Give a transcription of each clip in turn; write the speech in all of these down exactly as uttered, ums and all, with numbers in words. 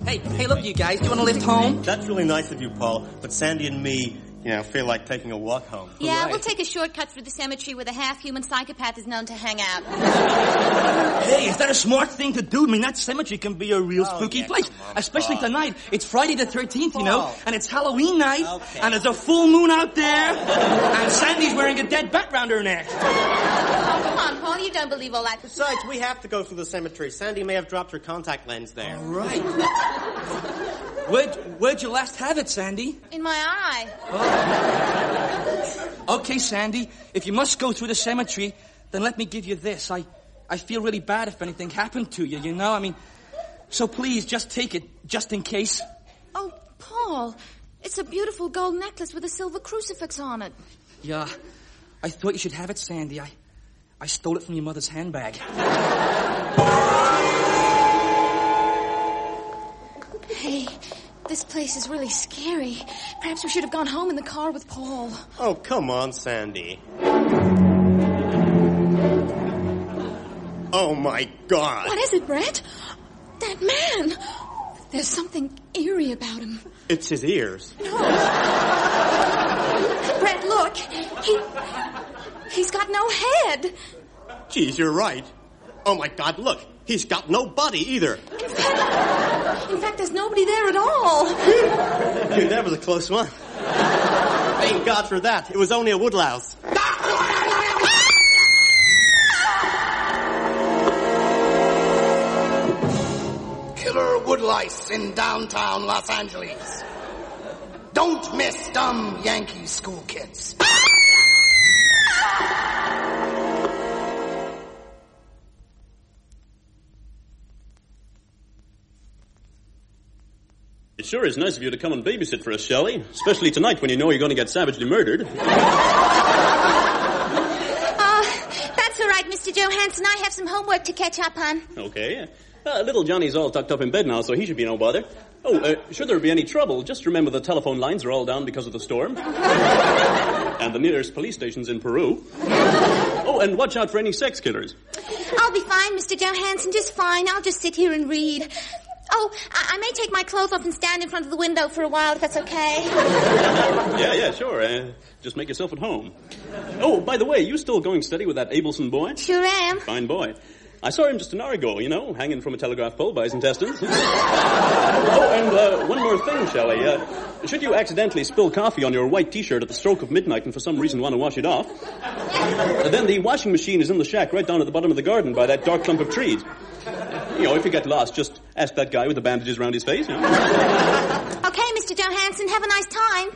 Hey, hey, look, you guys. Do you want to lift home? That's really nice of you, Paul. But Sandy and me, you know, feel like taking a walk home. Yeah, right. We'll take a shortcut through the cemetery where the half-human psychopath is known to hang out. Hey, is that a smart thing to do? I mean, that cemetery can be a real oh, spooky yeah, place. on, Especially Paul. tonight. It's Friday the thirteenth, you know, Paul. and it's Halloween night, Okay. and there's a full moon out there, and Sandy's wearing a dead bat round her neck. Oh, come on, Paul, you don't believe all that. Besides, we have to go through the cemetery. Sandy may have dropped her contact lens there. All right. Where'd, where'd you last have it, Sandy? In my eye. Okay, Sandy, if you must go through the cemetery, then let me give you this. I, I feel really bad if anything happened to you, you know? I mean, so please, just take it, just in case. Oh, Paul, it's a beautiful gold necklace with a silver crucifix on it. Yeah, I thought you should have it, Sandy. I, I stole it from your mother's handbag. Hey, this place is really scary. Perhaps we should have gone home in the car with Paul. Oh, come on, Sandy. Oh, my God. What is it, Brett? That man. There's something eerie about him. It's his ears. No. Brett, look. He... He's got no head. Geez, you're right. Oh, my God, look. He's got no body either. In fact, in fact, there's nobody there at all. Dude, that was a close one. Thank God for that. It was only a woodlouse. Killer woodlice in downtown Los Angeles. Don't miss dumb Yankee school kids. It sure is nice of you to come and babysit for us, Shelley. Especially tonight when you know you're going to get savagely murdered. Uh, that's all right, Mister Johansson. I have some homework to catch up on. Okay. Uh, little Johnny's all tucked up in bed now, so he should be no bother. Oh, uh, should there be any trouble, just remember the telephone lines are all down because of the storm. And the nearest police station's in Peru. Oh, and watch out for any sex killers. I'll be fine, Mister Johansson, just fine. I'll just sit here and read. Oh, I, I may take my clothes off and stand in front of the window for a while, if that's okay. Yeah, yeah, sure. Uh, just make yourself at home. Oh, by the way, you still going steady with that Abelson boy? Sure am. Fine boy. I saw him just an hour ago, you know, hanging from a telegraph pole by his intestines. Oh, and uh, one more thing, Shelley. Uh, should you accidentally spill coffee on your white T-shirt at the stroke of midnight and for some reason want to wash it off, uh, then the washing machine is in the shack right down at the bottom of the garden by that dark clump of trees. You know, if you get lost, just ask that guy with the bandages around his face. You know? Okay, Mister Johansson, have a nice time.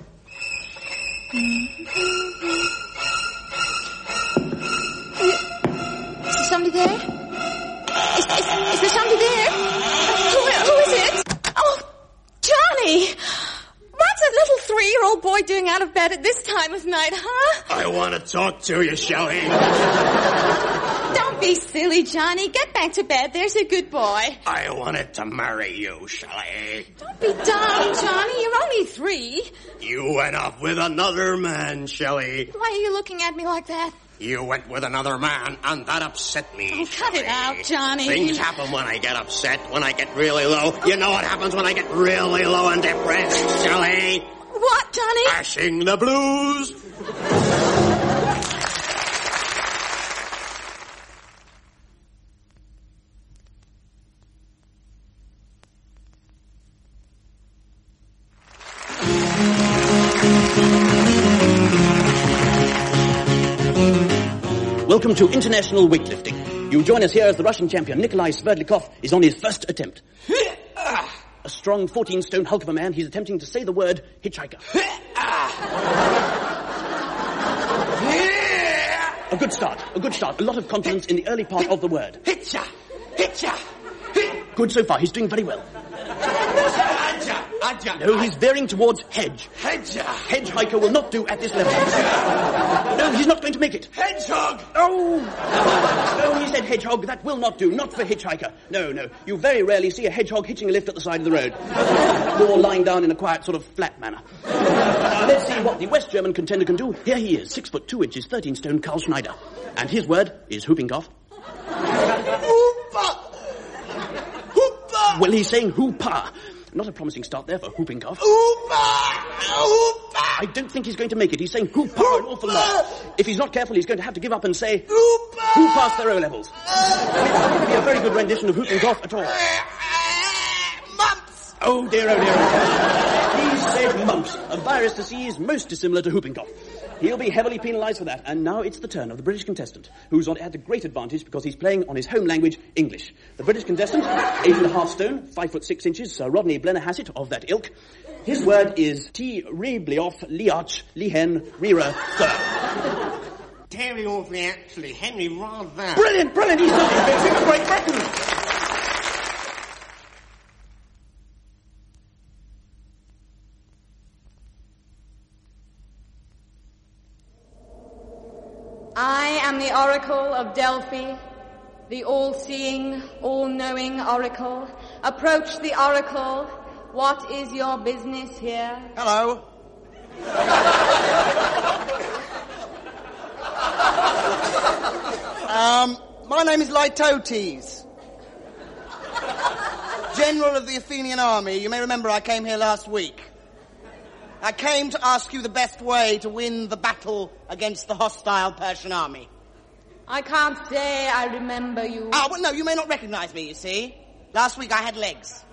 Is there somebody there? Is, is, is there somebody there? Who, who is it? Oh, Johnny! What's a little three-year-old boy doing out of bed at this time of night, huh? I want to talk to you, Shelley. Don't be silly, Johnny. Get back to bed. There's a good boy. I wanted to marry you, Shelley. Don't be dumb, Johnny. You're only three. You went off with another man, Shelley. Why are you looking at me like that? You went with another man, and that upset me. Oh, cut it out, Johnny. Things happen when I get upset, when I get really low. You know what happens when I get really low and depressed, Shelley? What, Johnny? I sing the blues. Welcome to international weightlifting. You join us here as the Russian champion Nikolai Sverdlikov is on his first attempt. A strong fourteen-stone hulk of a man, he's attempting to say the word hitchhiker. A good start, a good start. A lot of confidence in the early part of the word. Hitcha! Hitcha! Good so far, he's doing very well. Adja! Adja! No, he's veering towards hedge. Hedja! Hedge hiker will not do at this level. No, he's not going to make it. Hedgehog! Oh! No, he said hedgehog. That will not do. Not for hitchhiker. No, no. You very rarely see a hedgehog hitching a lift at the side of the road. Or lying down in a quiet sort of flat manner. Now, let's see what the West German contender can do. Here he is, six foot two inches, thirteen stone, Carl Schneider. And his word is whooping cough. Hoopa! Hoopa! Hooper! Well, he's saying hoo-pa. Not a promising start there for whooping cough. Hooper! Hooper! I don't think he's going to make it. He's saying hoo-pa an awful lot. If he's not careful, he's going to have to give up and say Hooper! who passed their O-levels. I mean, it's not going to be a very good rendition of whooping cough at all. Mumps! Oh dear, oh dear, oh dear. He said mumps, a virus disease most dissimilar to whooping cough. He'll be heavily penalised for that. And now it's the turn of the British contestant, who's on at a great advantage because he's playing on his home language, English. The British contestant, eight and a half stone, five foot six inches, Sir Rodney Blennerhassett of that ilk. His word is T. Reblioff Liarch Lihen Rira Sir. Terry awfully, actually. Henry rather. Brilliant, brilliant. He's certainly fixing a Great Britain. I am the Oracle of Delphi, the all-seeing, all-knowing Oracle. Approach the Oracle. What is your business here? Hello. um, my name is Lytotes, General of the Athenian army. You may remember I came here last week. I came to ask you the best way to win the battle against the hostile Persian army. I can't say I remember you. Ah, well, no, you may not recognize me, you see. Last week I had legs.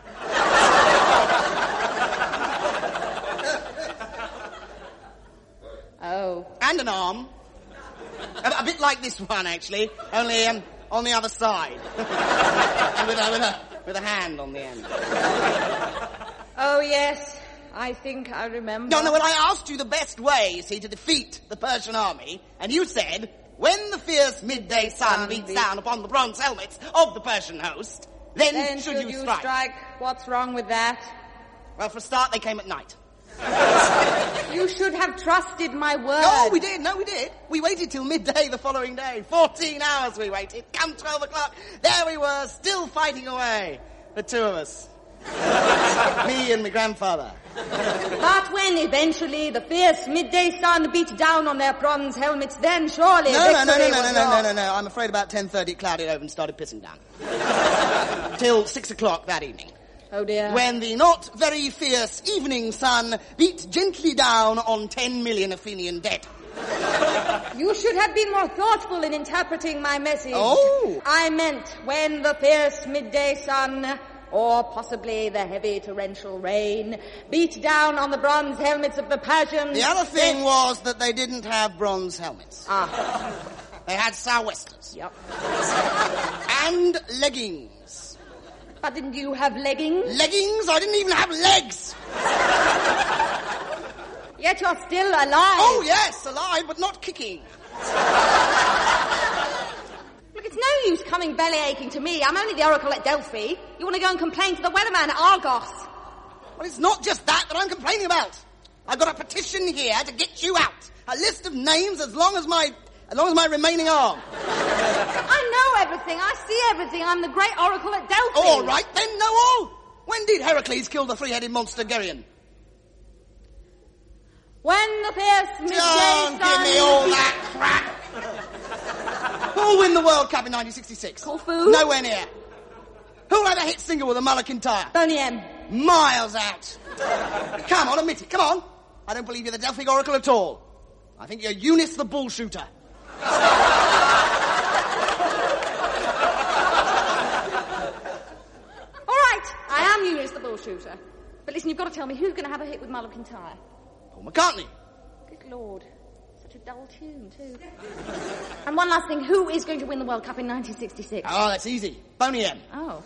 Oh. And an arm. A, a bit like this one, actually, only um, on the other side. And with a, with, a, with a hand on the end. Oh, yes. I think I remember. No, no, well, I asked you the best way, you see, to defeat the Persian army, and you said, when the fierce midday sun beats down upon the bronze helmets of the Persian host, then, then should, should you you strike. strike. What's wrong with that? Well, for a start, they came at night. You should have trusted my word. No, we did, no, we did. We waited till midday the following day. Fourteen hours we waited. Come twelve o'clock, there we were, still fighting away. The two of us. Me and my grandfather. But when eventually the fierce midday sun beat down on their bronze helmets, then surely No, no, no, victory no, no, was no, no, yours. no, no, no. I'm afraid about ten thirty it clouded over and started pissing down. Till six o'clock that evening. Oh dear. When the not very fierce evening sun beat gently down on ten million Athenian dead. You should have been more thoughtful in interpreting my message. Oh. I meant when the fierce midday sun, or possibly the heavy torrential rain, beat down on the bronze helmets of the Persians. The other thing was that they didn't have bronze helmets. Ah. They had sou'westers. Yep. And leggings. But didn't you have leggings? Leggings? I didn't even have legs. Yet you're still alive. Oh, yes, alive, but not kicking. Look, it's no use coming belly aching to me. I'm only the Oracle at Delphi. You want to go and complain to the weatherman at Argos. Well, it's not just that that I'm complaining about. I've got a petition here to get you out. A list of names as long as my, as long as my remaining arm. I know everything. I see everything. I'm the great Oracle at Delphi. All right, then, know all. When did Heracles kill the three-headed monster Geryon? When the fierce midday Don't sun... give me all that crap. Who'll win the World Cup in nineteen sixty-six? Corfu? Nowhere near. Who'll have a hit single with a Mulligan tyre? Boney M. Miles out. Come on, admit it. Come on. I don't believe you're the Delphic Oracle at all. I think you're Eunice the bull shooter. All right, I am Eunice the bull shooter. But listen, you've got to tell me who's going to have a hit with Mulligan tyre. Paul McCartney. Good Lord. Such a dull tune, too. And one last thing, who is going to win the World Cup in nineteen sixty-six? Oh, that's easy. Boney M. Oh.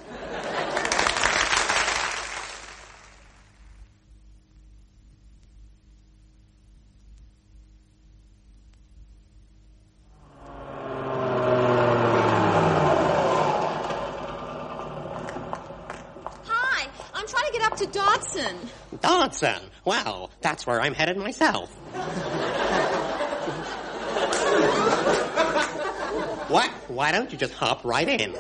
Hi, I'm trying to get up to Dodson. Dodson. Well, that's where I'm headed myself. What? Why don't you just hop right in?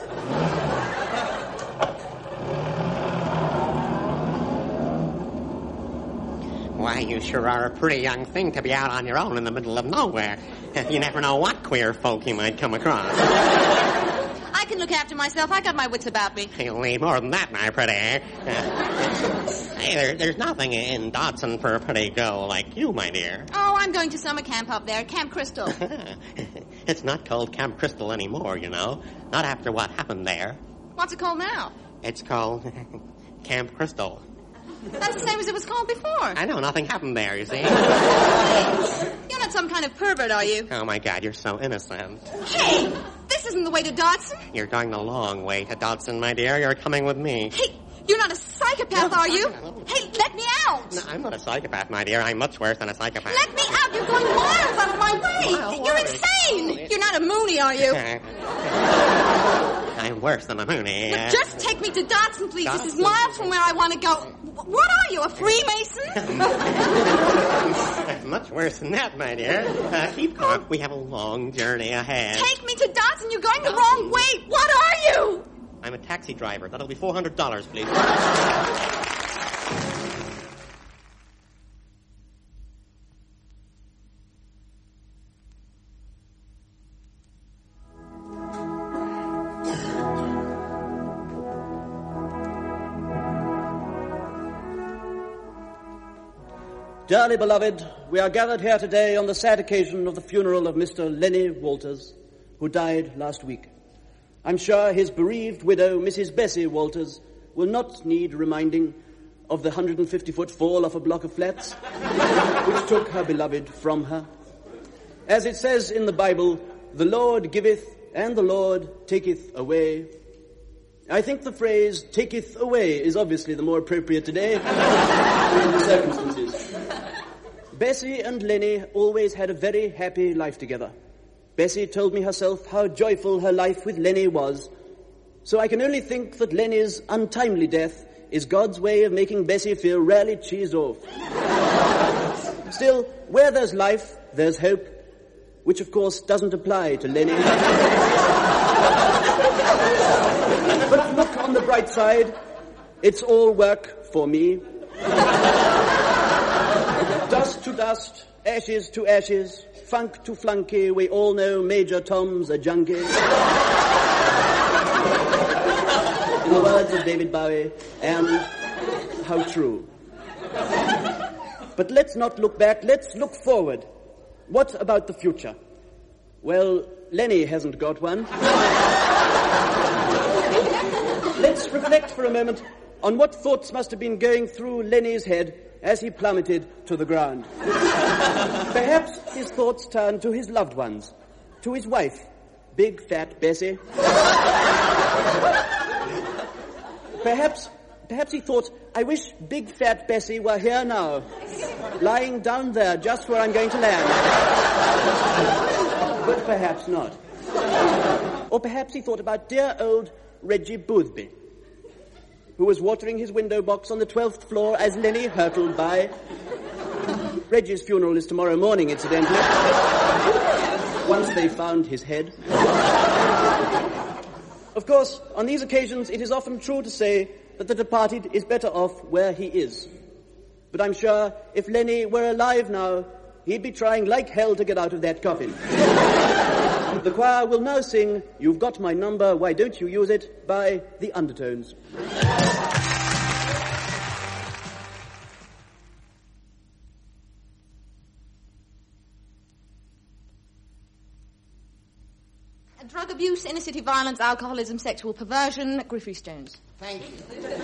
Why, you sure are a pretty young thing to be out on your own in the middle of nowhere. You never know what queer folk you might come across. I can look look after myself. I got my wits about me. You'll need more than that, my pretty. Uh, hey, there, there's nothing in Dodson for a pretty girl like you, my dear. Oh, I'm going to summer camp up there, Camp Crystal. It's not called Camp Crystal anymore, you know. Not after what happened there. What's it called now? It's called Camp Crystal. That's the same as it was called before. I know, nothing happened there, you see. You're not some kind of pervert, are you? Oh, my God, you're so innocent. Hey, this isn't the way to Dodson. You're going the long way to Dodson, my dear. You're coming with me. Hey, you're not a psychopath, are you? Hey, let me out. No, I'm not a psychopath, my dear. I'm much worse than a psychopath. Let me out. You're going miles out of my way. Miles You're away. insane. You're not a Mooney, are you? I'm worse than a Mooney. Look, just take me to Dodson, please. This is miles from where I want to go. What are you, a Freemason? Much worse than that, my dear. Uh, keep calm. We have a long journey ahead. Take me to Dodson. You're going the wrong way. What are you? I'm a taxi driver. That'll be four hundred dollars, please. Dearly beloved, we are gathered here today on the sad occasion of the funeral of Mister Lenny Walters, who died last week. I'm sure his bereaved widow, Missus Bessie Walters, will not need reminding of the one hundred fifty foot fall off a block of flats, which took her beloved from her. As it says in the Bible, the Lord giveth and the Lord taketh away. I think the phrase taketh away is obviously the more appropriate today in the circumstances. Bessie and Lenny always had a very happy life together. Bessie told me herself how joyful her life with Lenny was, so I can only think that Lenny's untimely death is God's way of making Bessie feel rarely cheesed off. Still, where there's life, there's hope, which of course doesn't apply to Lenny. But look on the bright side, it's all work for me. Dust to dust, ashes to ashes, funk to flunky, we all know Major Tom's a junkie. In the words of David Bowie, and how true. But let's not look back, let's look forward. What about the future? Well, Lenny hasn't got one. Let's reflect for a moment on what thoughts must have been going through Lenny's head as he plummeted to the ground. Perhaps his thoughts turned to his loved ones, to his wife, big fat Bessie. Perhaps, perhaps he thought, I wish big fat Bessie were here now, lying down there just where I'm going to land. But perhaps not. Or perhaps he thought about dear old Reggie Boothby, who was watering his window box on the twelfth floor as Lenny hurtled by. Reggie's funeral is tomorrow morning, incidentally. Once they found his head. Of course, on these occasions, it is often true to say that the departed is better off where he is. But I'm sure if Lenny were alive now, he'd be trying like hell to get out of that coffin. The choir will now sing You've Got My Number, Why Don't You Use It by The Undertones. Drug abuse, inner city violence, alcoholism, sexual perversion, Griffey Stones. Thank you.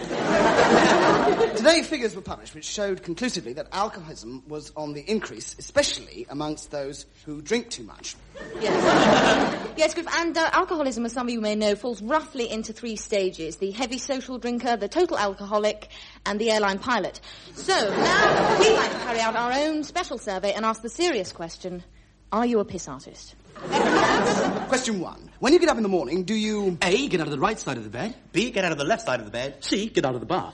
Today, figures were published which showed conclusively that alcoholism was on the increase, especially amongst those who drink too much. Yes, yes, Griff, and uh, alcoholism, as some of you may know, falls roughly into three stages. The heavy social drinker, the total alcoholic, and the airline pilot. So, now we'd like to carry out our own special survey and ask the serious question, are you a piss artist? Question one. When you get up in the morning, do you... A, get out of the right side of the bed. B, get out of the left side of the bed. C, get out of the bath.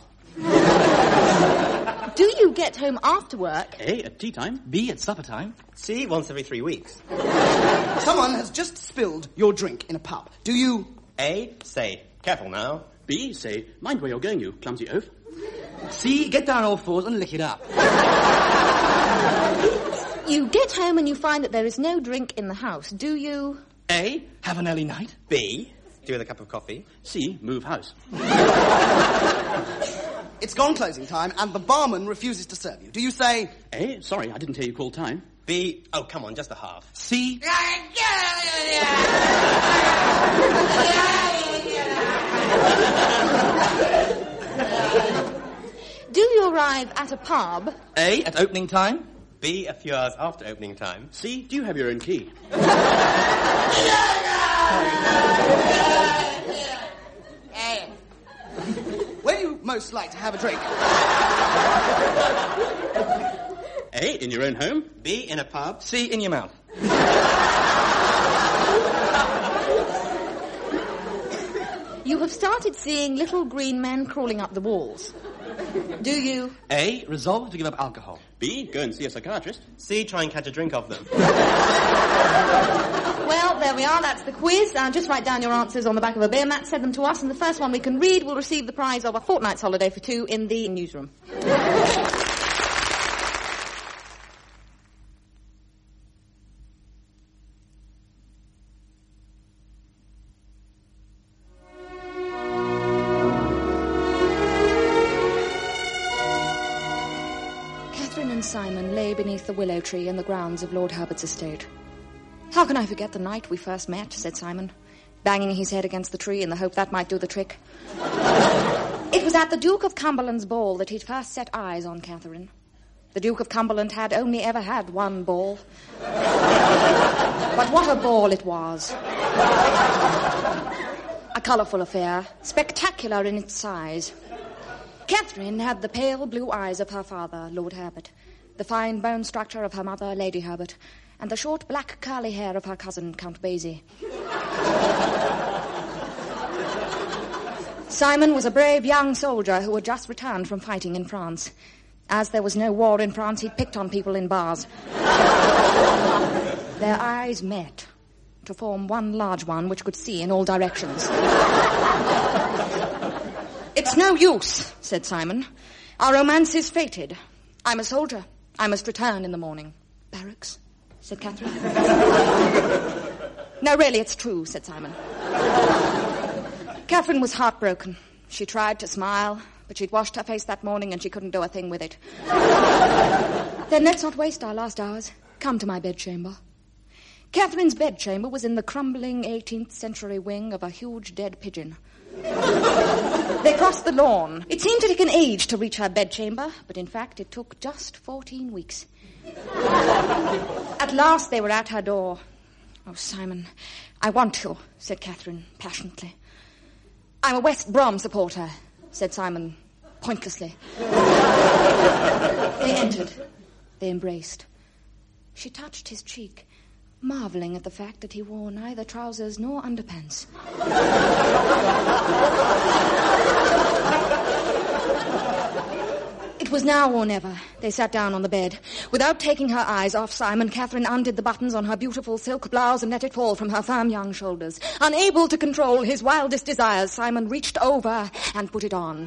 Do you get home after work? A, at tea time. B, at supper time. C, once every three weeks. Someone has just spilled your drink in a pub. Do you... A, say, careful now. B, say, mind where you're going, you clumsy oaf. C, get down on all fours and lick it up. You get home and you find that there is no drink in the house. Do you... A, have an early night. B, do with a cup of coffee. C, move house. It's gone closing time, and the barman refuses to serve you. Do you say... A, sorry, I didn't hear you call time. B, oh, come on, just a half. C. Do you arrive at a pub? A, at opening time. B, a few hours after opening time. C, do you have your own key? Where do you most like to have a drink? A, in your own home. B, in a pub. C, in your mouth. You have started seeing little green men crawling up the walls. Do you? A, resolve to give up alcohol. B, go and see a psychiatrist. C, try and catch a drink of them. Well, there we are. That's the quiz. Uh, just write down your answers on the back of a beer mat, send them to us, and the first one we can read will receive the prize of a fortnight's holiday for two in the newsroom. Catherine and Simon lay beneath the willow tree in the grounds of Lord Herbert's estate. "How can I forget the night we first met?" said Simon, banging his head against the tree in the hope that might do the trick. It was at the Duke of Cumberland's ball that he'd first set eyes on Catherine. The Duke of Cumberland had only ever had one ball. But what a ball it was. A colourful affair, spectacular in its size. Catherine had the pale blue eyes of her father, Lord Herbert, the fine bone structure of her mother, Lady Herbert, and the short black curly hair of her cousin, Count Basie. Simon was a brave young soldier who had just returned from fighting in France. As there was no war in France, he picked on people in bars. Their eyes met to form one large one which could see in all directions. "It's no use," said Simon. "Our romance is fated. I'm a soldier. I must return in the morning." "Barracks?" said Catherine. "No, really, it's true," said Simon. Catherine was heartbroken. She tried to smile, but she'd washed her face that morning and she couldn't do a thing with it. "Then let's not waste our last hours. Come to my bedchamber." Catherine's bedchamber was in the crumbling eighteenth century wing of a huge dead pigeon. They crossed the lawn. It seemed to take an age to reach her bedchamber, but in fact it took just fourteen weeks. At last they were at her door. "Oh, Simon, I want to," said Catherine passionately. "I'm a West Brom supporter," said Simon pointlessly. They entered. They embraced. She touched his cheek, marvelling at the fact that he wore neither trousers nor underpants. It was now or never. They sat down on the bed. Without taking her eyes off Simon, Catherine undid the buttons on her beautiful silk blouse and let it fall from her firm young shoulders. Unable to control his wildest desires, Simon reached over and put it on.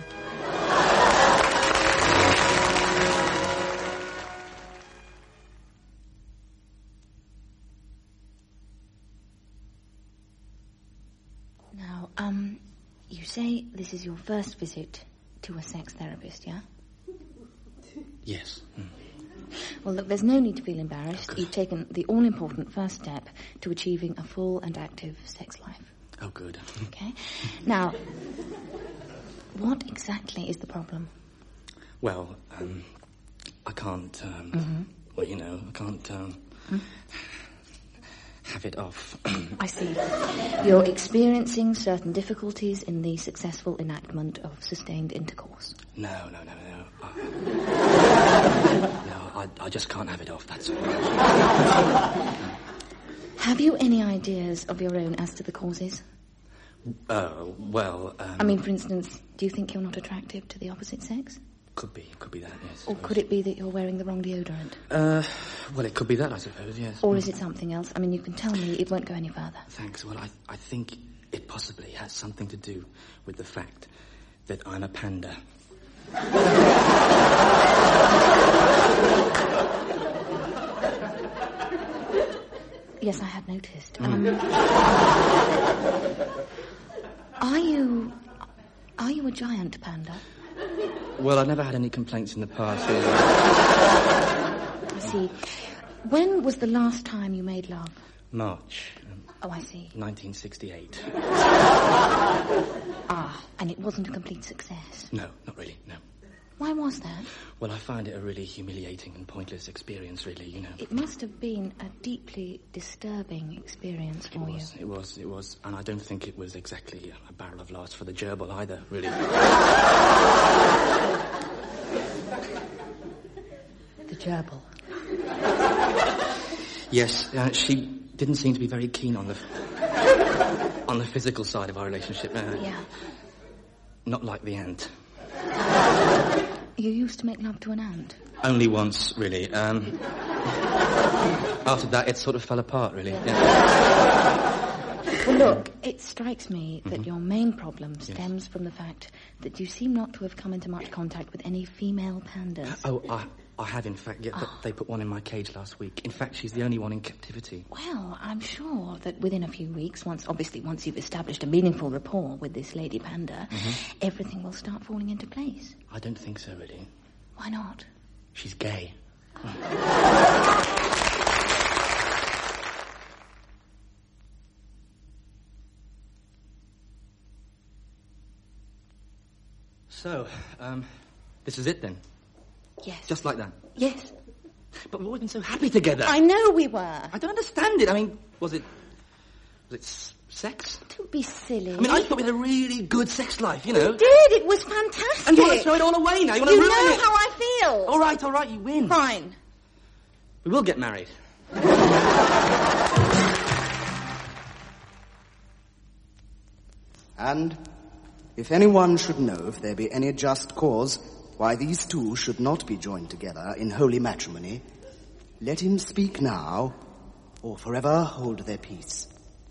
Now, um, you say this is your first visit to a sex therapist, yeah? Yes. Mm. Well, look, there's no need to feel embarrassed. Oh, You've taken the all-important first step to achieving a full and active sex life. Oh, good. Okay. Now, what exactly is the problem? Well, um, I can't, um, Mm-hmm. well, you know, I can't, um, Hmm? have it off. I see. You're experiencing certain difficulties in the successful enactment of sustained intercourse. No, no, no, no. I, no, I, I just can't have it off, that's all. Have you any ideas of your own as to the causes? Uh, well, um... I mean, for instance, do you think you're not attractive to the opposite sex? Could be, could be that, yes. Or could it be that you're wearing the wrong deodorant? Uh, well, it could be that, I suppose, yes. Or is it something else? I mean, you can tell me, it won't go any further. Thanks. Well, I, I think it possibly has something to do with the fact that I'm a panda. Yes, I had noticed. Mm. Um, Are you... Are you a giant panda? Well, I've never had any complaints in the past. Really. I see. When was the last time you made love? March. Oh, I see. nineteen sixty-eight. Ah, and it wasn't a complete success. No, not really, no. Why was that? Well, I find it a really humiliating and pointless experience, really, you know. It must have been a deeply disturbing experience for it was, you. It was, it was. And I don't think it was exactly a barrel of laughs for the gerbil either, really. The gerbil? Yes, uh, she didn't seem to be very keen on the on the physical side of our relationship. Uh, Yeah. Not like the ant. You used to make love to an ant? Only once, really. Um, after that, it sort of fell apart, really. Yeah. Well, look, it strikes me that Mm-hmm. your main problem stems from the fact that you seem not to have come into much contact with any female pandas. Oh, I, I have, in fact. Yeah, but they put one in my cage last week. In fact, she's the only one in captivity. Well, I'm sure that within a few weeks, once, obviously, once you've established a meaningful rapport with this lady panda, Mm-hmm. everything will start falling into place. I don't think so, really. Why not? She's gay. So, um, this is it then? Yes. Just like that? Yes. But we've always been so happy together. I know we were. I don't understand it. I mean, was it... Was it s- sex? Don't be silly. I mean, I thought we had a really good sex life, you know. We did. It was fantastic. And you want to throw it all away now? You want to You ruin know it? how I feel. All right, all right, you win. Fine. We will get married. And if anyone should know if there be any just cause why these two should not be joined together in holy matrimony, let him speak now, or forever hold their peace.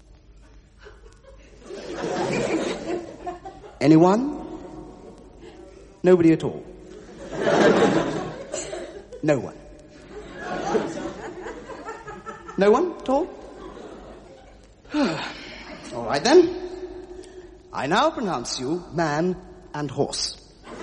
Anyone? Nobody at all. No one. No one at all? All right then. I now pronounce you man and horse.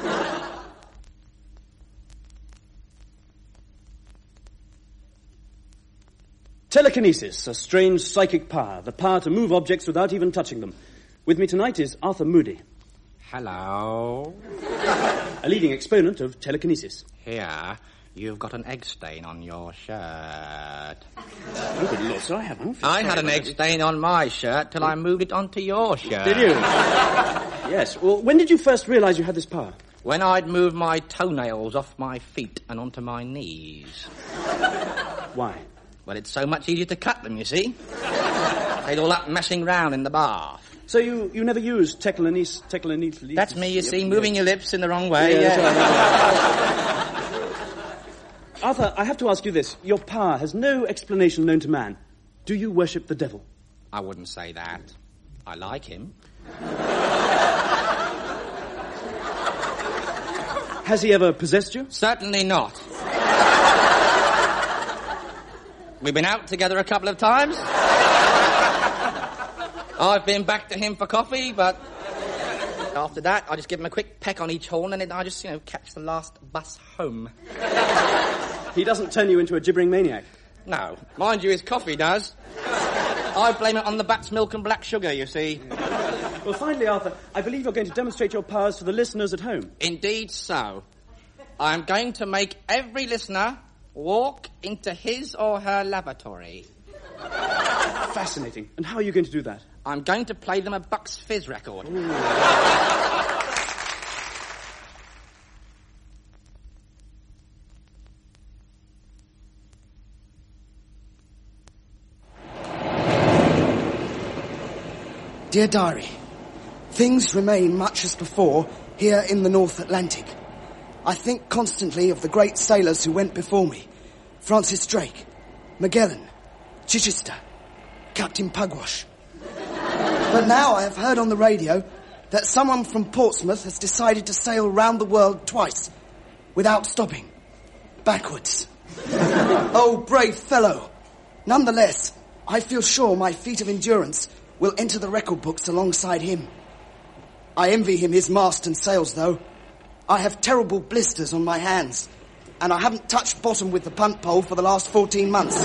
Telekinesis, a strange psychic power, the power to move objects without even touching them. With me tonight is Arthur Moody, Hello. a leading exponent of telekinesis. Here, you've got an egg stain on your shirt. Oh, good Lord, sir, I haven't. I had an egg stain on my shirt till I moved it onto your shirt. Did you? Yes. Well, when did you first realize you had this power? When I'd moved my toenails off my feet and onto my knees. Why? Well, it's so much easier to cut them, you see. They'd all up messing round in the bath. So you, you never used telekinesis? Telekinesis? That's me, you Yep, see, yep. moving your lips in the wrong way. Yeah, Yeah. Arthur, I have to ask you this. Your power has no explanation known to man. Do you worship the devil? I wouldn't say that. I like him. Has he ever possessed you? Certainly not. We've been out together a couple of times. I've been back to him for coffee, but after that, I just give him a quick peck on each horn and then I just, you know, catch the last bus home. He doesn't turn you into a gibbering maniac. No. Mind you, his coffee does. I blame it on the bat's milk and black sugar, you see. Well, finally, Arthur, I believe you're going to demonstrate your powers to the listeners at home. Indeed so. I'm going to make every listener walk into his or her lavatory. Fascinating. And how are you going to do that? I'm going to play them a Bucks Fizz record. Dear Diary, things remain much as before here in the North Atlantic. I think constantly of the great sailors who went before me. Francis Drake, Magellan, Chichester, Captain Pugwash. But now I have heard on the radio that someone from Portsmouth has decided to sail round the world twice, without stopping, backwards. Oh, brave fellow. Nonetheless, I feel sure my feat of endurance will enter the record books alongside him. I envy him his mast and sails, though. I have terrible blisters on my hands, and I haven't touched bottom with the punt pole for the last fourteen months.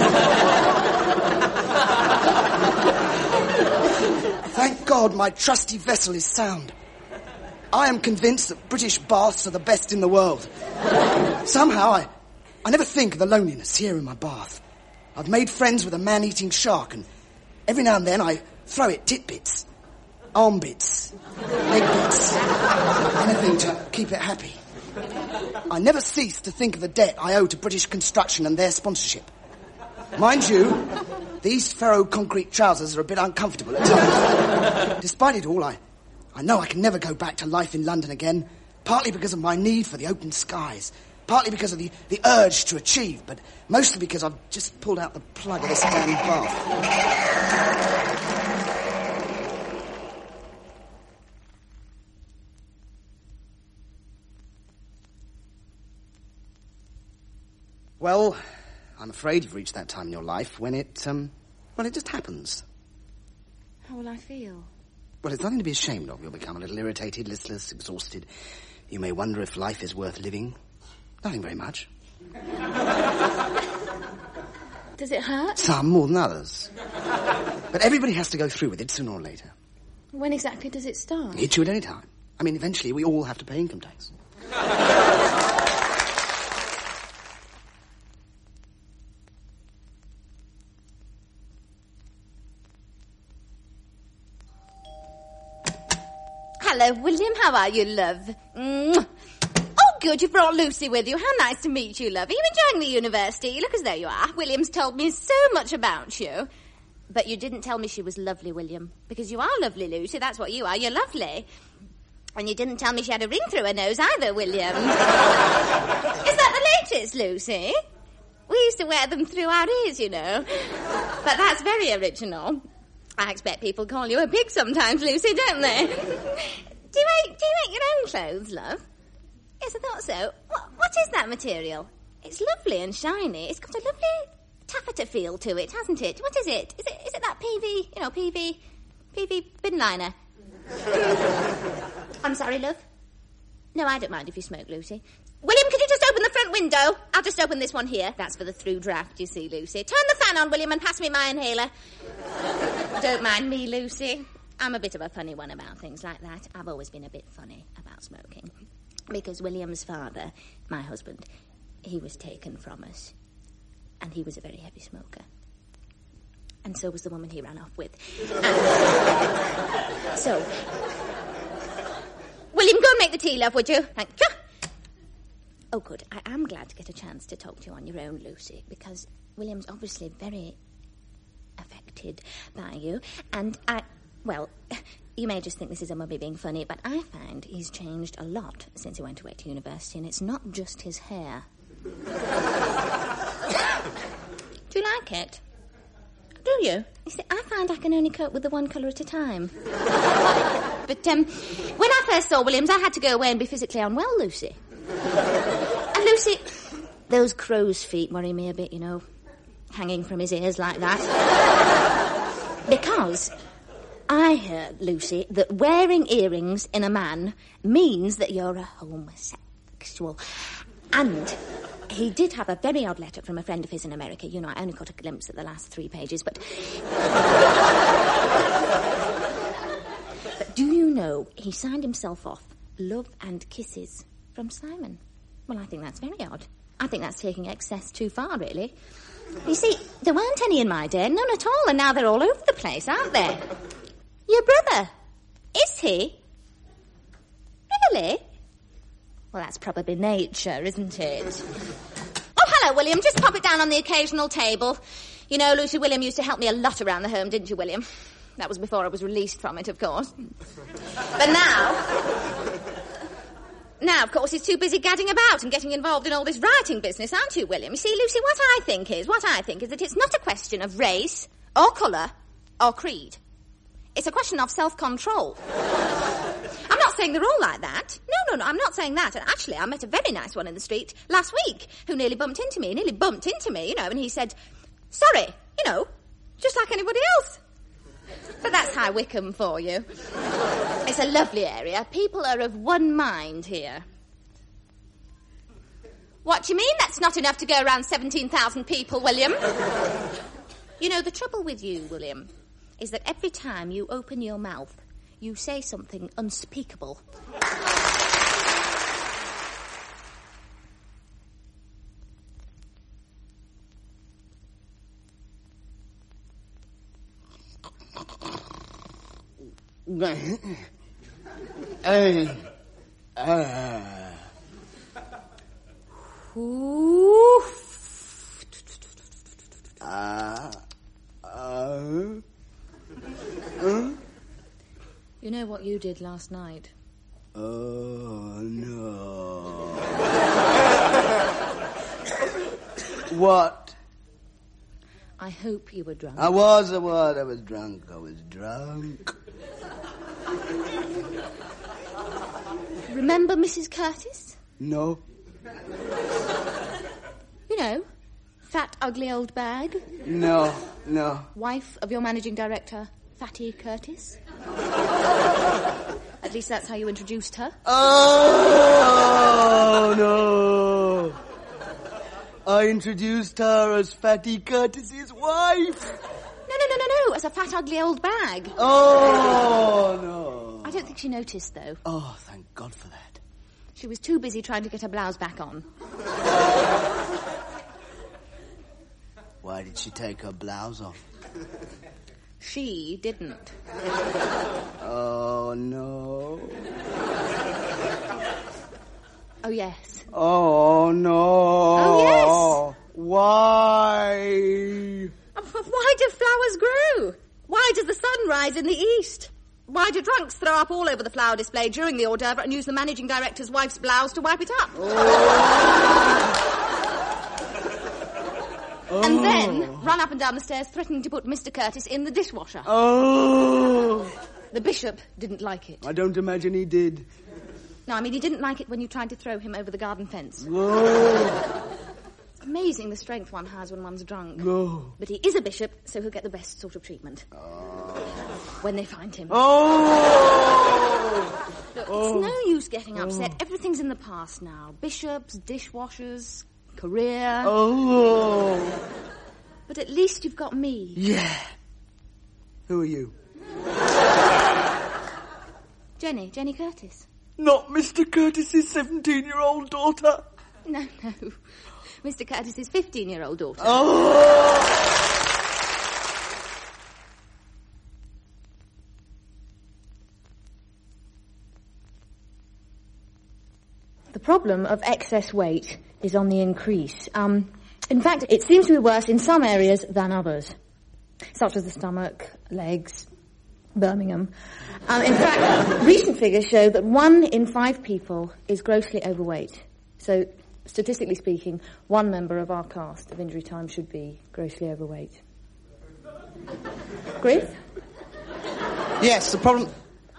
Thank God my trusty vessel is sound. I am convinced that British baths are the best in the world. Somehow I, I never think of the loneliness here in my bath. I've made friends with a man-eating shark, and every now and then I throw it titbits, arm bits, leg bits, anything to keep it happy. I never cease to think of the debt I owe to British Construction and their sponsorship. Mind you, these ferro-concrete trousers are a bit uncomfortable at times. Despite it all, I, I know I can never go back to life in London again, partly because of my need for the open skies, partly because of the, the urge to achieve, but mostly because I've just pulled out the plug of this damn bath. Well, I'm afraid you've reached that time in your life when it, um, well, it just happens. How will I feel? Well, it's nothing to be ashamed of. You'll become a little irritated, listless, exhausted. You may wonder if life is worth living. Nothing very much. Does it hurt? Some more than others. But everybody has to go through with it sooner or later. When exactly does it start? Hit you at any time. I mean, eventually we all have to pay income tax. Hello, William. How are you, love? Mwah. Oh, good. You've brought Lucy with you. How nice to meet you, love. Are you enjoying the university? You look as though you are. William's told me so much about you. But you didn't tell me she was lovely, William. Because you are lovely, Lucy. That's what you are. You're lovely. And you didn't tell me she had a ring through her nose either, William. Is that the latest, Lucy? We used to wear them through our ears, you know. But that's very original. I expect people call you a pig sometimes, Lucy, don't they? do you make do you make your own clothes, love? Yes, I thought so. What, what is that material? It's lovely and shiny. It's got a lovely taffeta feel to it, hasn't it? What is it? Is it is it that P V, you know, P V, P V bin liner? I'm sorry, love. No, I don't mind if you smoke, Lucy. William, could you just open the front window? I'll just open this one here. That's for the through draft, you see, Lucy. Turn the fan on, William, and pass me my inhaler. Don't mind me, Lucy. I'm a bit of a funny one about things like that. I've always been a bit funny about smoking. Because William's father, my husband, he was taken from us. And he was a very heavy smoker. And so was the woman he ran off with. And so... William, go and make the tea, love, would you? Thank you. Oh, good. I am glad to get a chance to talk to you on your own, Lucy, because William's obviously very affected by you, and I... Well, you may just think this is a mummy being funny, but I find he's changed a lot since he went away to university, and it's not just his hair. Do you like it? Do you? You see, I find I can only cope with the one colour at a time. But um, when I first saw Williams, I had to go away and be physically unwell, Lucy. And Lucy, those crow's feet worry me a bit, you know, hanging from his ears like that. Because I heard, Lucy, that wearing earrings in a man means that you're a homosexual. And he did have a very odd letter from a friend of his in America. You know, I only caught a glimpse at the last three pages, but... But do you know, he signed himself off, Love and Kisses, from Simon. Well, I think that's very odd. I think that's taking excess too far, really. You see, there weren't any in my day, none at all, and now they're all over the place, aren't they? Your brother? Is he? Really? Well, that's probably nature, isn't it? Oh, hello, William. Just pop it down on the occasional table. You know, Lucy, William used to help me a lot around the home, didn't you, William? That was before I was released from it, of course. But now... Now, of course, he's too busy gadding about and getting involved in all this writing business, aren't you, William? You see, Lucy, what I think is, what I think is that it's not a question of race, or colour, or creed. It's a question of self-control. I'm not saying they're all like that. No, no, no, I'm not saying that. And actually, I met a very nice one in the street last week who nearly bumped into me, nearly bumped into me, you know, and he said, sorry, you know, just like anybody else. But that's High Wycombe for you. It's a lovely area. People are of one mind here. What do you mean that's not enough to go around seventeen thousand people, William? You know, the trouble with you, William, is that every time you open your mouth, you say something unspeakable. Hey. Uh. Oof. Uh. Uh. Uh. You know what you did last night? Oh, no. What? I hope you were drunk. I was, I was, I was drunk, I was drunk. Remember Missus Curtis? No. You know, fat, ugly old bag? No, no. Wife of your managing director, Fatty Curtis? At least that's how you introduced her. Oh, no. I introduced her as Fatty Curtis's wife. No, no, no, no, no, as a fat, ugly old bag. Oh, no. I don't think she noticed, though. Oh, thank God for that. She was too busy trying to get her blouse back on. Why did she take her blouse off? She didn't. Oh, no. Oh, yes. Oh, no. Oh, yes. Why? Why do flowers grow? Why does the sun rise in the east? Why do drunks throw up all over the flower display during the hors d'oeuvre and use the managing director's wife's blouse to wipe it up? Oh. And then run up and down the stairs threatening to put Mister Curtis in the dishwasher. Oh. The bishop didn't like it. I don't imagine he did. No, I mean, he didn't like it when you tried to throw him over the garden fence. Oh. It's amazing the strength one has when one's drunk. Oh. But he is a bishop, so he'll get the best sort of treatment. Oh. When they find him. Oh. Look, Oh. it's no use getting upset. Everything's in the past now. Bishops, dishwashers, career. Oh. But at least you've got me. Yeah. Who are you? Jenny, Jenny Curtis. Not Mister Curtis's seventeen-year-old daughter. No, no. Mister Curtis's fifteen-year-old daughter. Oh. The problem of excess weight is on the increase. Um, in fact, it seems to be worse in some areas than others, such as the stomach, legs, Birmingham. Um, in fact, recent figures show that one in five people is grossly overweight. So, statistically speaking, one member of our cast of Injury Time should be grossly overweight. Griff? Yes, the problem...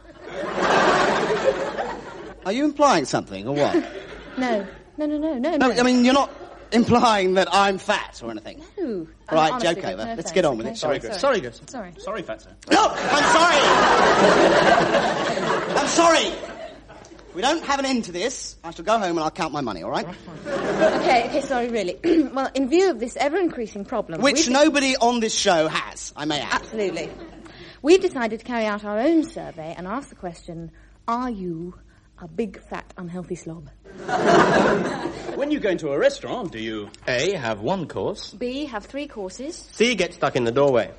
Are you implying something, or what? No. No, no, no, no, No, no. I mean, you're not implying that I'm fat or anything. No. Right, Honestly, joke over. no Let's offence, get on with okay? it. Sorry, Sorry. Sorry, Gus. Sorry. Sorry, Fatso. No, I'm sorry. I'm sorry. We don't have an end to this. I shall go home and I'll count my money, all right? Okay, okay, sorry, really. Well, in view of this ever-increasing problem... Which we've- nobody on this show has, I may add. Absolutely. We've decided to carry out our own survey and ask the question, are you a big, fat, unhealthy slob? When you go into a restaurant, do you... A, have one course. B, have three courses. C, get stuck in the doorway.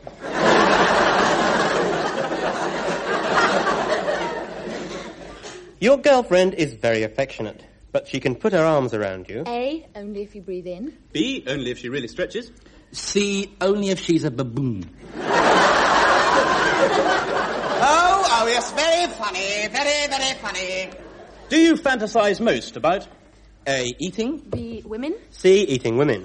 Your girlfriend is very affectionate, but she can put her arms around you. A, only if you breathe in. B, only if she really stretches. C, only if she's a baboon. Oh, oh, yes, very funny, very, very funny. Do you fantasize most about... A, eating. B, women. C, eating women.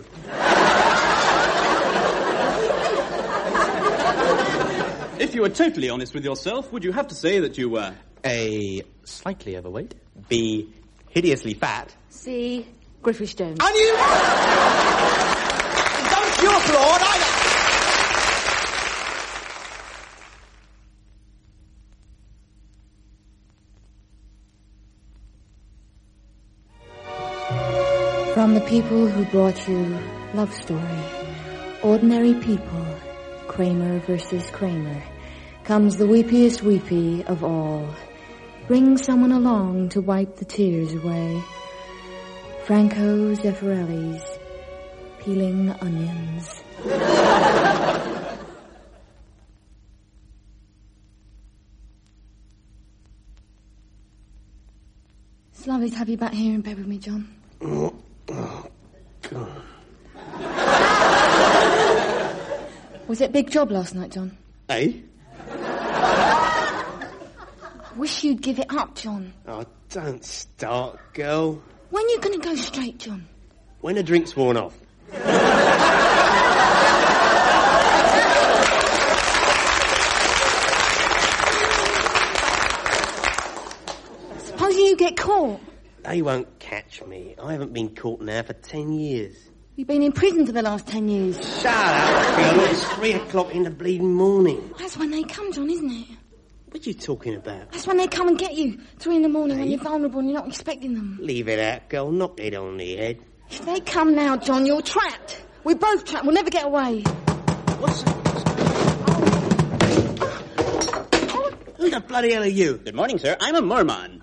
If you were totally honest with yourself, would you have to say that you were... A, slightly overweight. B, hideously fat. C, Griffish Jones. And you... Don't you applaud either. From the people who brought you Love Story, Ordinary People, Kramer versus Kramer, comes the weepiest weepy of all. Bring someone along to wipe the tears away. Franco Zeffirelli's Peeling Onions. It's lovely to have you back here in bed with me, John. Oh, oh, God. Was it a big job last night, John? Eh? Wish you'd give it up, John. Oh, don't start, girl. When are you going to go straight, John? When the drink's worn off. Suppose you get caught. They won't catch me. I haven't been caught now for ten years. You've been in prison for the last ten years. Shut up, girl. It's three o'clock in the bleeding morning. That's when they come, John, isn't it? What are you talking about? That's when they come and get you. Three in the morning hey? when you're vulnerable and you're not expecting them. Leave it out, girl. Knock it on the head. If they come now, John, you're trapped. We're both trapped. We'll never get away. What's that? Oh. Who the bloody hell are you? Good morning, sir. I'm a merman.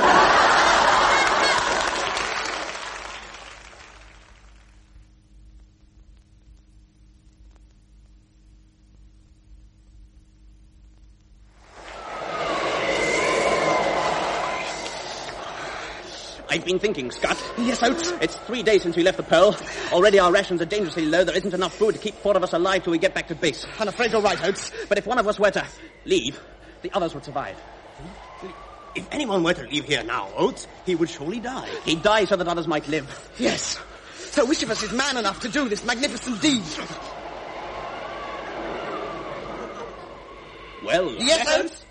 I've been thinking, Scott. Yes, Oates? It's three days since we left the Pearl. Already our rations are dangerously low. There isn't enough food to keep four of us alive till we get back to base. I'm afraid you're right, Oates. But if one of us were to leave, the others would survive. If anyone were to leave here now, Oates, he would surely die. He'd die so that others might live. Yes. So which of us is man enough to do this magnificent deed? Well... Yes, Oates?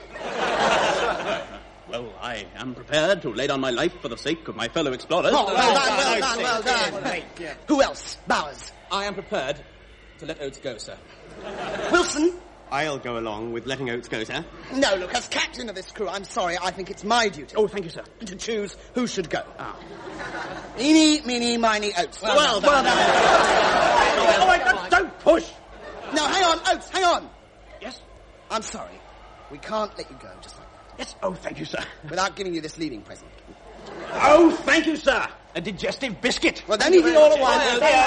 Well, I am prepared to lay down my life for the sake of my fellow explorers. Oh, well done, well done, well done. Well done. Who else? Bowers? I am prepared to let Oates go, sir. Wilson? I'll go along with letting Oates go, sir. No, look, as captain of this crew, I'm sorry, I think it's my duty. Oh, thank you, sir. To choose who should go. Ah. Eeny, meeny, miny, Oates. Well, well, well done. Oh, wait, don't, don't push. No, hang on, Oates, hang on. Yes? I'm sorry. We can't let you go just like that. Yes, oh, thank you, sir. Without giving you this leaving present. Oh, thank you, sir. A digestive biscuit. Well, don't eat it all at once.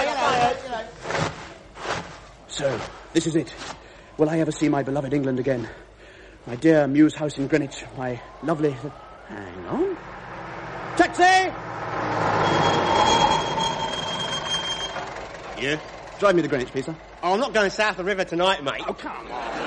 So, this is it. Will I ever see my beloved England again? My dear Mews house in Greenwich. My lovely... Hang on. Taxi! Yeah? Drive me to Greenwich, please, sir. Oh, I'm not going south the river tonight, mate. Oh, come on.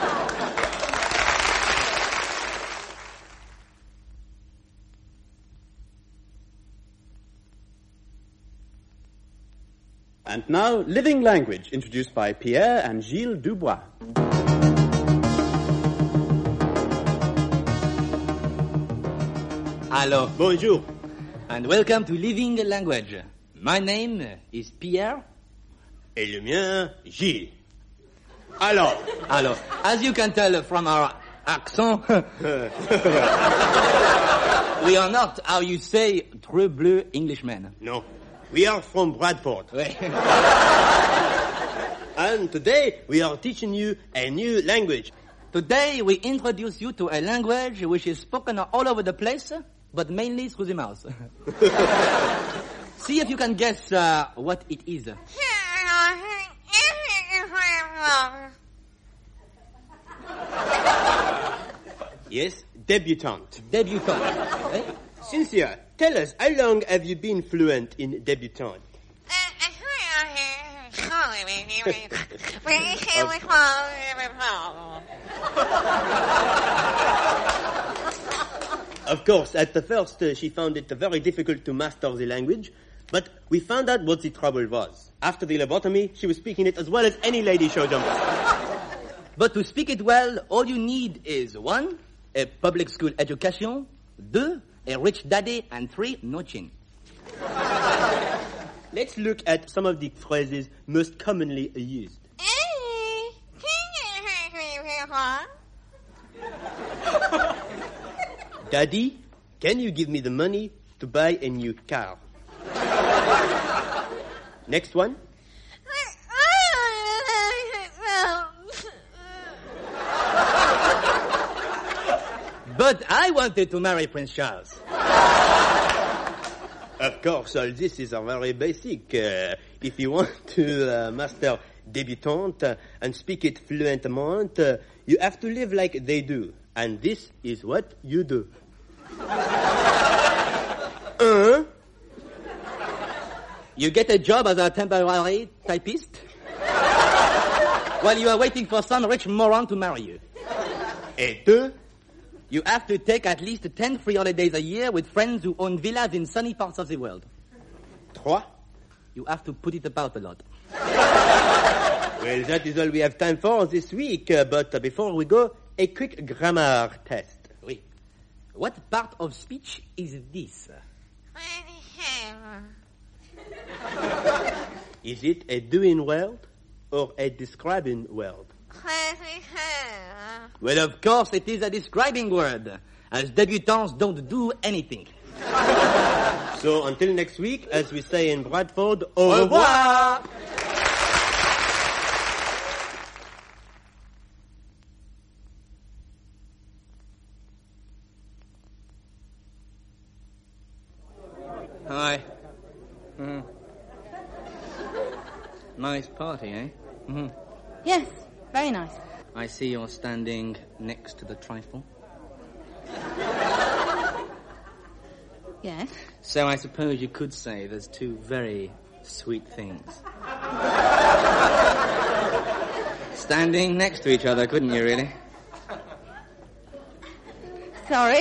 And now, Living Language, introduced by Pierre and Gilles Dubois. Hello. Bonjour. And welcome to Living Language. My name is Pierre. Et le mien, Gilles. Alors. Alors, as you can tell from our accent, we are not, how you say, très bleu Englishmen. No. We are from Bradford. Oui. And today we are teaching you a new language. Today we introduce you to a language which is spoken all over the place, but mainly through the mouth. See if you can guess uh, what it is. Yes, debutante. Debutante. Eh? Cynthia, tell us, how long have you been fluent in debutante? Of course, at the first uh, she found it very difficult to master the language, but we found out what the trouble was. After the lobotomy, she was speaking it as well as any lady show jumper. But to speak it well, all you need is one, a public school education, two, a rich daddy, and three, no chin. Let's look at some of the phrases most commonly used. Daddy, can you give me the money to buy a new car? Next one. But I wanted to marry Prince Charles. Of course, all this is uh, very basic. Uh, if you want to uh, master débutante uh, and speak it fluentement, uh, you have to live like they do. And this is what you do. uh, You get a job as a temporary typist while you are waiting for some rich moron to marry you. Et deux, you have to take at least ten free holidays a year with friends who own villas in sunny parts of the world. Trois, you have to put it about a lot. Well, that is all we have time for this week. Uh, but uh, before we go, a quick grammar test. Oui. What part of speech is this? Is it a doing word or a describing word? Well, of course, it is a describing word, as debutantes don't do anything. So, until next week, as we say in Bradford, au revoir! Hi. Mm. Nice party, eh? Mm-hmm. Yes, very nice. I see you're standing next to the trifle. Yes. So I suppose you could say there's two very sweet things. Standing next to each other, couldn't you, really? Sorry?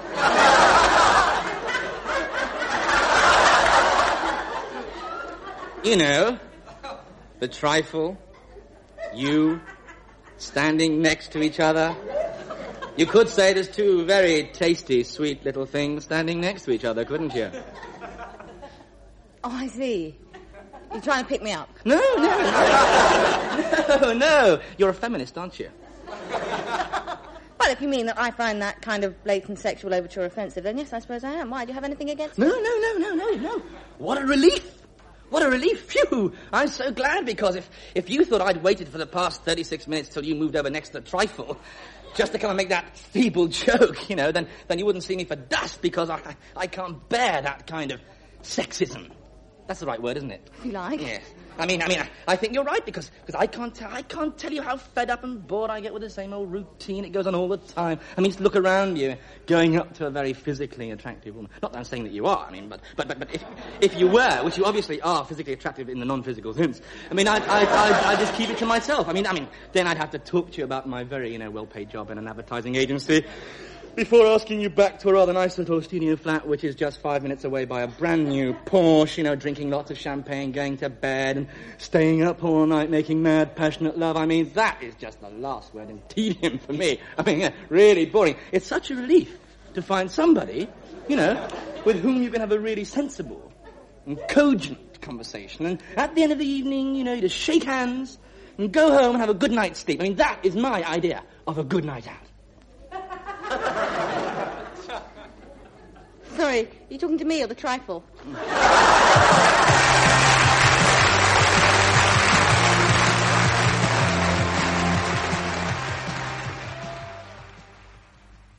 You know, the trifle, you, standing next to each other. You could say there's two very tasty, sweet little things standing next to each other, couldn't you? Oh, I see. You're trying to pick me up. No, no, no. No, no. You're a feminist, aren't you? Well, if you mean that I find that kind of blatant sexual overture offensive, then yes, I suppose I am. Why, do you have anything against me? No, no, no, no, no, no. What a relief. What a relief. Phew. I'm so glad, because if, if you thought I'd waited for the past thirty-six minutes till you moved over next to the trifle just to come and make that feeble joke, you know, then, then you wouldn't see me for dust, because I, I can't bear that kind of sexism. That's the right word, isn't it? If you like. Yes. I mean, I mean, I, I think you're right, because because I can't tell I can't tell you how fed up and bored I get with the same old routine. It goes on all the time. I mean, just look around you, going up to a very physically attractive woman. Not that I'm saying that you are. I mean, but but but, but if if you were, which you obviously are, physically attractive in the non-physical sense, I mean, I I I I just keep it to myself. I mean, I mean, then I'd have to talk to you about my very, you know, well-paid job in an advertising agency, before asking you back to a rather nice little studio flat, which is just five minutes away by a brand new Porsche, you know, drinking lots of champagne, going to bed, and staying up all night making mad, passionate love. I mean, that is just the last word in tedium for me. I mean, yeah, really boring. It's such a relief to find somebody, you know, with whom you can have a really sensible and cogent conversation. And at the end of the evening, you know, you just shake hands and go home and have a good night's sleep. I mean, that is my idea of a good night out. Sorry, are you talking to me or the trifle?